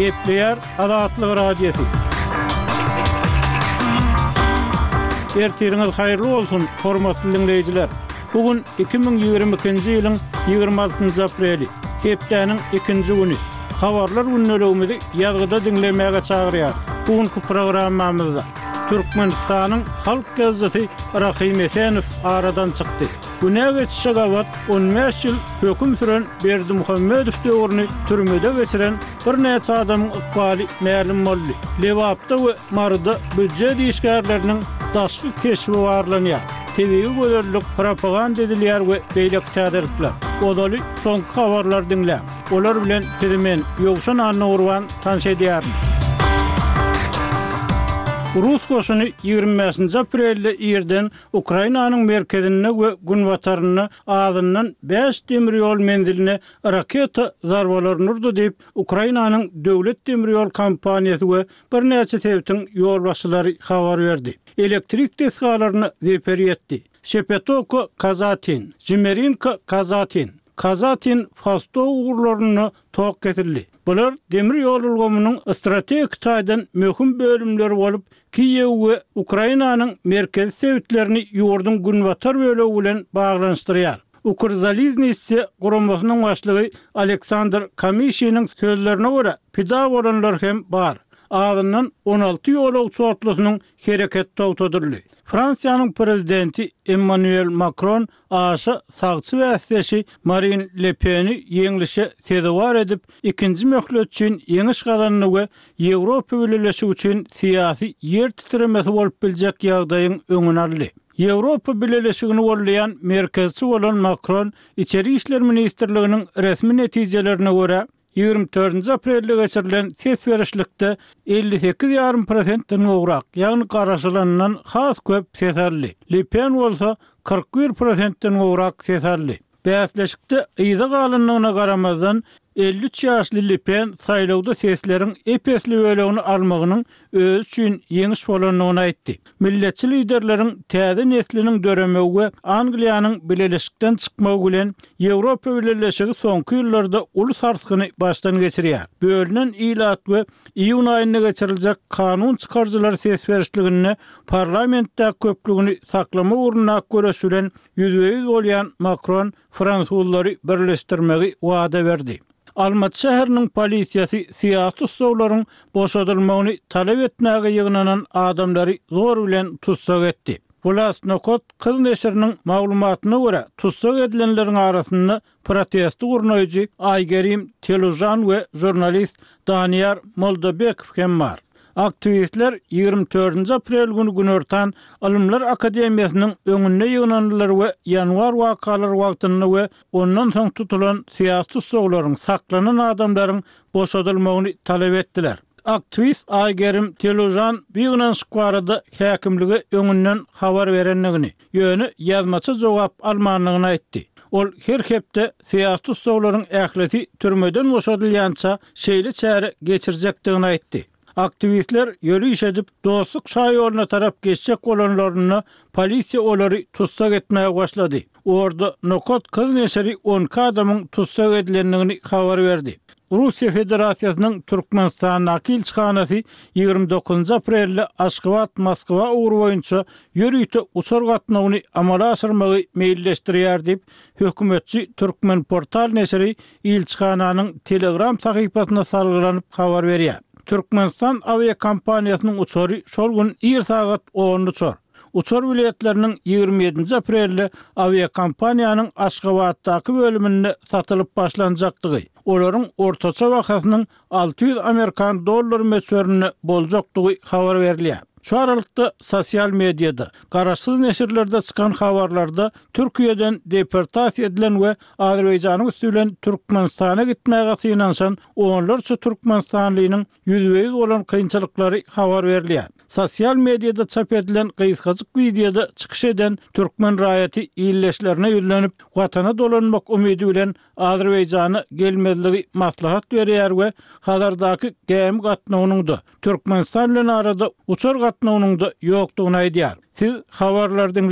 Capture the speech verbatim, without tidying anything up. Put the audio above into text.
Gepleyer Azatlyk radiosu. Ertiriňiz haýyrly bolsun, hormatly dinleýijiler. Bugün iki bin ýygrimi ikinji ýylyň ýygrimi altynjy apreli, hepdeniň ikinji güni. Habarlar günnäligimizi ýazgyda dinlemäge çagyrýar. Bugünkü programmamyzda Türkmenistanyň halk gazetesi Rahim Esenov aradan çykdy. Güne geçişe gabat on beş ýyl höküm süren Berdimuhammedow döwrüni türmede geçiren bir neçe adamyň ykbaly ma'lum boldy. Lewapda we Marda büdjet işgärleriniň daşky keşfi barlanýar. T V gözerlik propaganda edilýär we beýlek täderipler. Odaly soňky habarlar dinlä. Olar bilen Türkmen ýogşan anna urwan tanış edýär. Rus goşuny ýygrimi beşinji aprelde ýerden Ukrainanyň merkezine we günwataryny adyndan beş temir ýol mendiline raketa zarbalaryny urdy diýip Ukrainanyň döwlet temir ýol kompaniýasy we bir näçe täwretiň ýolbaşçylary habar berdi. Elektrik tesgalaryny reper etdi. Shepetoko Kazatin, Jimerinka Kazatin, Kazatin fasto uğurlaryny tok getirildi. Bular demir ýol ulgamynyň strategik taýdan möhüm bölümleri bolup, Kiyew we Ukrainanyň merkezi täwretlerini ýurdun günwatar bölegi bilen baglanyşdyrýar. Ukrzalizniýeti guramasynyň başlygy Aleksandr Kamyshynyň sözlerine görä, pida bolanlar hem bar. Adyndan on alty ýolog çowatlysynyň hereket tawtadyrly. Fransiýanyň prezidenti Emmanuel Macron aşa sagçy wäsdeşi Marine Le Pen'i ýeňlişe tezewar edip, ikinji möhlet üçin ýeňiş gazanyny we Ýewropa birleşigi üçin syýasy ýer titremesi bolup biljek ýagdaýyň öňüne aldy. Ýewropa birleşigini gollayan merkezçi bolan Macron, İçeri işler ministrliginiň resmi netijelerine görä ýygrimi dördünji aprelde geçirilen ses berişlikde elli sekiz ýa ýarym prosentden gowrak, ýagny garaşylanyň has köp ses aldy. Le Pen bolsa kırk bir prosentden gowrak ses aldy. Bäsleşikde ýyzy galynlygyna garamazdan elli üç ýaşly Le Pen saýlawda sesleriň epesli bölegini almagynyň öz üçin ýeňiş bolanyny aýtdy. Milletçi liderleriň täze nesliniň döremegi we Angliýanyň birleşikden çykmagy bilen Ýewropa birleşigi soňky ýyllarda ulus sarskyny başdan geçirýär. Bölünen ilat we iýun aýyna geçiriljek kanun çykarjylar ses berişligini parlamentde köpligini saklama uruna görä süren ýüzbeýiz bolýan Macron Fransuzlary birleşdirmegi wada berdi. Almaty şäheriniň polisiýasy syýasy sowlaryň boşadylmagyny talap etmäge ýygnanan adamlary zor bilen tutsak etdi. Vlasnokot kız neşriniň maglumatyna görä tutsak edilenleriň arasynda protesto gurnaýjy Aygerim Telujan we jurnalist Danyar Moldabekov hem bar. Aktivistler ýygrimi dördünji aprel günü Günortan Alymlar Akademiýasynyň öňünde ýygnandylar we ýanwar wakalary wagtyny we ondan soň tutulan syýasy sowlaryň saklanan adamlaryň boşadylmagyny talap etdiler. Aktivist Aygerim Telujan ýygnanşyk barada häkimligi öňünden habar berenligini, ýöne ýazmaça jogap almanlygyny aýtdy. Ol her hepde syýasy sowlaryň ähleti türmeden boşadylýança şeýle çäre geçirjekdigini aýtdy. Aktivistler ýöri iş edip dostluk şaýylyna tarap geçjek bolanlaryny polisiýa olary tutsak etmäge başlady. Orada Nokot kız neşeri on adamyň tutsak edilenligini habar berdi. Russiýa Federasiýasynyň Türkmenistan nakilçihanasy ýygrimi dokuzunji aprelde Aşgabat Moskwa uğru boýunça ýörüýte uçar gatnawyny amala aşyrmagy meýilleşdirýär diýip hökümetçi Türkmen portal neşeri ilçihananyň Telegram sahypasyna salgylanyp habar berýär. Türkmenistan avia kompaniýasynyň uçary şol gün ýer sagat on uçar. Uçar vilayetleriniň ýygrimi ýedinji aprelde avia kompaniýanyň Aşgabatdaky bölüminde satylyp başlanjakdygy, olaryň ortaça bahasynyň alty ýüz Amerikan dollary meçberini boljakdygy habar berilýär. Şu aralykda sosial mediada, garaşsyz neşirlerde çykan habarlarda Türkiýeden deportasiýa edilen we Azerbaýjanyň üstünden Türkmenistana gitmäge synaşan onlarça Türkmenistanlynyň ýüzbeýiz bolan kynçylyklary habar berilýär. Sosial mediada çap edilen gysgaçyk videoda çykyş eden Türkmen raýaty ýylleşlerine ýönlenip watana dolanmak umydy bilen Azerbaýjana gelmezligi maslahat berýär we hazardaky gäm gatnawynyň da Türkmenistan bilen arada uçar gatnawynyň da ýokdugyny aýdýar. Siz habarlardan